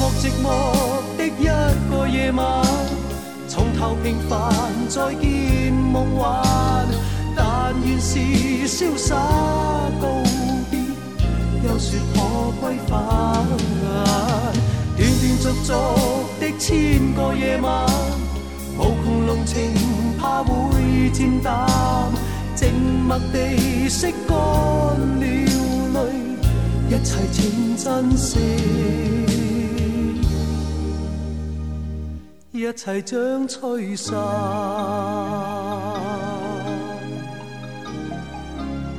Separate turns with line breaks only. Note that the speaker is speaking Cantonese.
寂寞的一個夜晚，從頭平凡再見夢幻，但願是瀟灑告別，又說可歸返。斷斷續續的千個夜晚，無窮濃情怕會漸淡，靜默地拭乾了淚，一切請珍惜，一切將吹散。